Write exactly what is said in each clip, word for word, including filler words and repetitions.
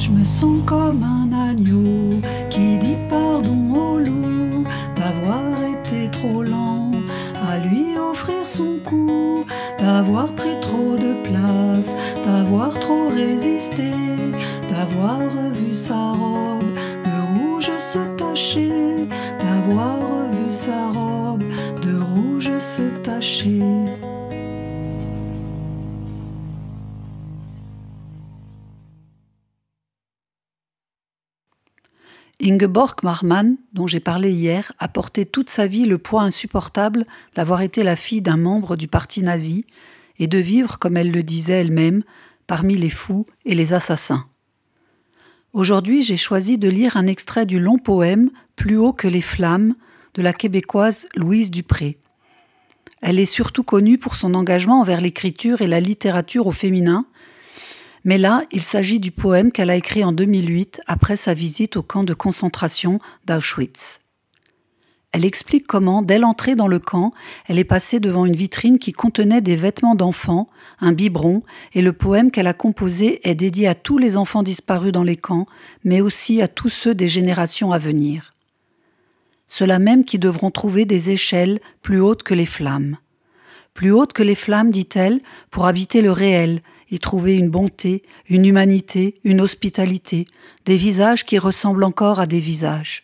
Je me sens comme un agneau qui dit pardon au loup d'avoir été trop lent à lui offrir son cou, d'avoir pris trop de place, d'avoir trop résisté, d'avoir revu sa robe de rouge se tacher, d'avoir revu sa robe de rouge se tacher. Ingeborg Marman, dont j'ai parlé hier, a porté toute sa vie le poids insupportable d'avoir été la fille d'un membre du parti nazi et de vivre, comme elle le disait elle-même, parmi les fous et les assassins. Aujourd'hui, j'ai choisi de lire un extrait du long poème « Plus haut que les flammes » de la québécoise Louise Dupré. Elle est surtout connue pour son engagement envers l'écriture et la littérature au féminin, mais là, il s'agit du poème qu'elle a écrit en deux mille huit après sa visite au camp de concentration d'Auschwitz. Elle explique comment, dès l'entrée dans le camp, elle est passée devant une vitrine qui contenait des vêtements d'enfants, un biberon, et le poème qu'elle a composé est dédié à tous les enfants disparus dans les camps, mais aussi à tous ceux des générations à venir. Ceux-là même qui devront trouver des échelles plus hautes que les flammes. Plus hautes que les flammes, dit-elle, pour habiter le réel, y trouver une bonté, une humanité, une hospitalité, des visages qui ressemblent encore à des visages.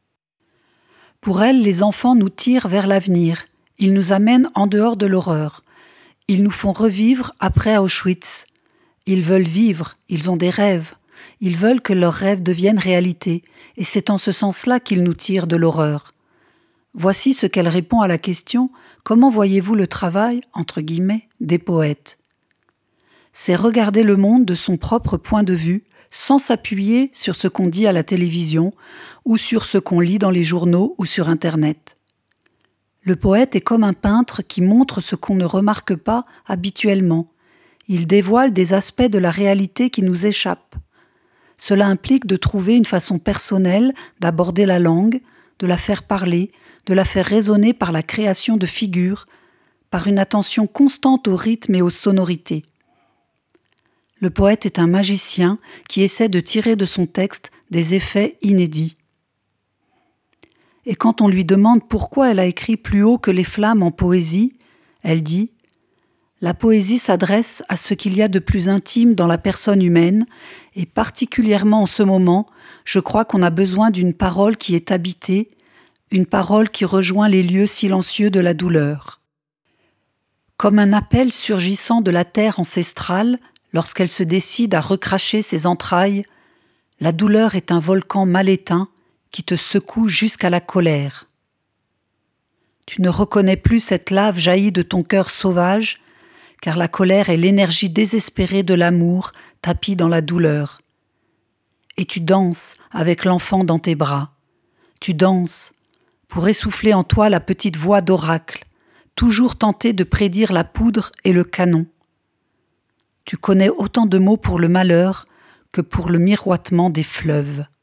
Pour elle, les enfants nous tirent vers l'avenir, ils nous amènent en dehors de l'horreur, ils nous font revivre après Auschwitz. Ils veulent vivre, ils ont des rêves, ils veulent que leurs rêves deviennent réalité, et c'est en ce sens-là qu'ils nous tirent de l'horreur. Voici ce qu'elle répond à la question « Comment voyez-vous le travail, entre guillemets, des poètes ?» C'est regarder le monde de son propre point de vue, sans s'appuyer sur ce qu'on dit à la télévision ou sur ce qu'on lit dans les journaux ou sur Internet. Le poète est comme un peintre qui montre ce qu'on ne remarque pas habituellement. Il dévoile des aspects de la réalité qui nous échappent. Cela implique de trouver une façon personnelle d'aborder la langue, de la faire parler, de la faire résonner par la création de figures, par une attention constante au rythme et aux sonorités. Le poète est un magicien qui essaie de tirer de son texte des effets inédits. Et quand on lui demande pourquoi elle a écrit plus haut que les flammes en poésie, elle dit « La poésie s'adresse à ce qu'il y a de plus intime dans la personne humaine, et particulièrement en ce moment, je crois qu'on a besoin d'une parole qui est habitée, une parole qui rejoint les lieux silencieux de la douleur. Comme un appel surgissant de la terre ancestrale, lorsqu'elle se décide à recracher ses entrailles, la douleur est un volcan mal éteint qui te secoue jusqu'à la colère. Tu ne reconnais plus cette lave jaillie de ton cœur sauvage, car la colère est l'énergie désespérée de l'amour tapie dans la douleur. Et tu danses avec l'enfant dans tes bras. Tu danses pour essouffler en toi la petite voix d'oracle, toujours tentée de prédire la poudre et le canon. Tu connais autant de mots pour le malheur que pour le miroitement des fleuves.